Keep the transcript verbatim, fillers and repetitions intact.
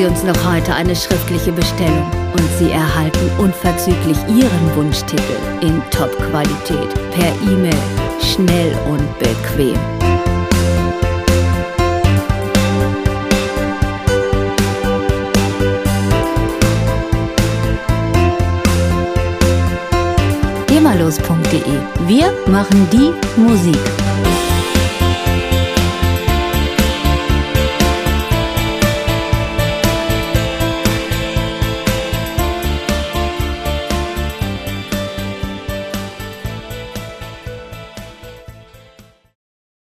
uns noch heute eine schriftliche Bestellung und Sie erhalten unverzüglich Ihren Wunschtitel in Top-Qualität per E-Mail, schnell und bequem. gemallos punkt de. Wir machen die Musik.